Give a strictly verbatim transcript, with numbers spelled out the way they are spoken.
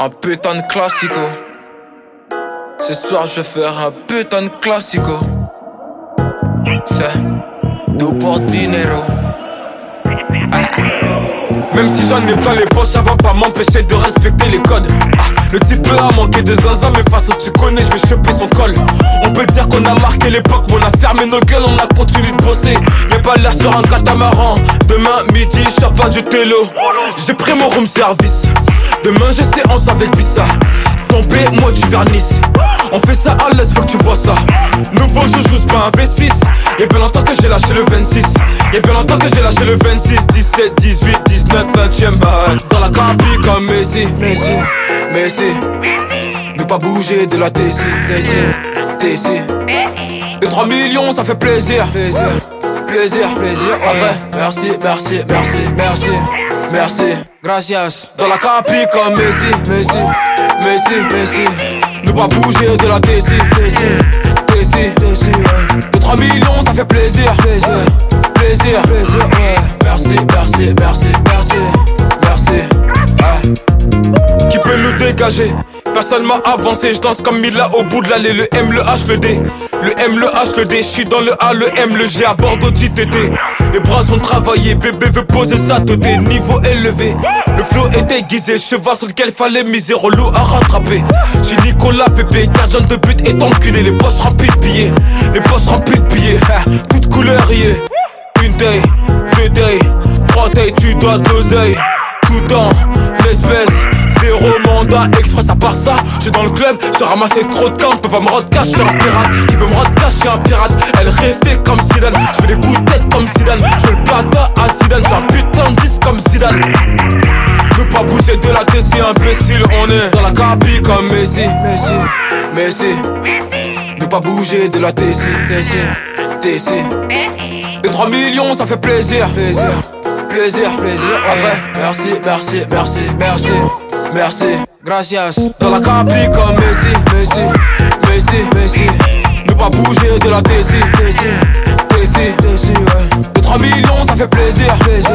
un putain de classico. Ce soir je vais faire un putain de classico. C'est tout pour dinero. Même si j'en ai plein les poches, ça va pas m'empêcher de respecter les codes. Ah, le type a manqué de zinzin, mais façon tu connais, je vais choper son col. On peut dire qu'on a marqué l'époque, mais on a fermé nos gueules, on a continué de bosser. Y'a pas l'air sur un catamaran. Demain midi, j'chope pas du télo. J'ai pris mon room service. Demain j'ai séance avec Bissa. Tombé, moi du vernis. On fait ça à l'aise, faut que tu vois ça. Nouveau jeu, j'ose pas un V six. Y'a bien longtemps que j'ai lâché le vingt-six. Y'a bien longtemps que j'ai lâché le vingt-six. Dix-sept, dix-huit, dix-neuf, vingtième balle. Dans la cabine comme Messi. Messi, Messi. Ne pas bouger de la T C. T C, T C. Et trois millions, ça fait plaisir. Plaisir, plaisir, plaisir. En vrai, merci, merci, merci, merci, merci. Gracias. Dans la cabine comme Messi. Messi, Messi, Messi. Ne pas bouger de la T C. T C, T C, T C, ouais. De trois millions, ça fait plaisir. Plaisir, Plaisir, plaisir, ouais. Merci, merci, merci, merci, merci. Ouais. Qui peut nous dégager? Personne m'a avancé, je danse comme Mila au bout de l'allée. Le M, le H, le D. Le M, le H, le D. Je suis dans le A, le M, le G à Bordeaux, J T T. Les bras sont travaillés, bébé veut poser sa tête. Niveau élevé, le flow est déguisé. Cheval sur lequel fallait miser, relou à rattraper. J'ai Nicolas Pépé, gardien de but est enculé. Les poches remplies de billets, les poches remplies de billets. Toute couleur y est. Une day, deux day, trois day, tu dois de l'oseille. Tout dans l'espèce. Zéro mandat express à part ça. J'suis dans le club, j'ai ramassé trop de camps. Peut pas me rendre cash, j'suis un pirate. Qui peut me rendre cash, j'suis un pirate. Elle rêvait comme Zidane. J'fais des coups de tête comme Zidane. J'fais le plata à Zidane. J'fais un putain de disque comme Zidane. Ne pas bouger de la T C, imbécile. On est dans la cabine comme Messi. Messi, Messi. Ne pas bouger de la T C. T C, T C. Et trois millions, ça fait plaisir. plaisir, plaisir, plaisir. En vrai, merci, merci, merci, merci, merci. Gracias. Dans la cabine comme Messi. Messi, Messi, Messi. Ne pas bouger de la T C. T C, T C, T C, ouais. De trois millions, ça fait plaisir. Plaisir,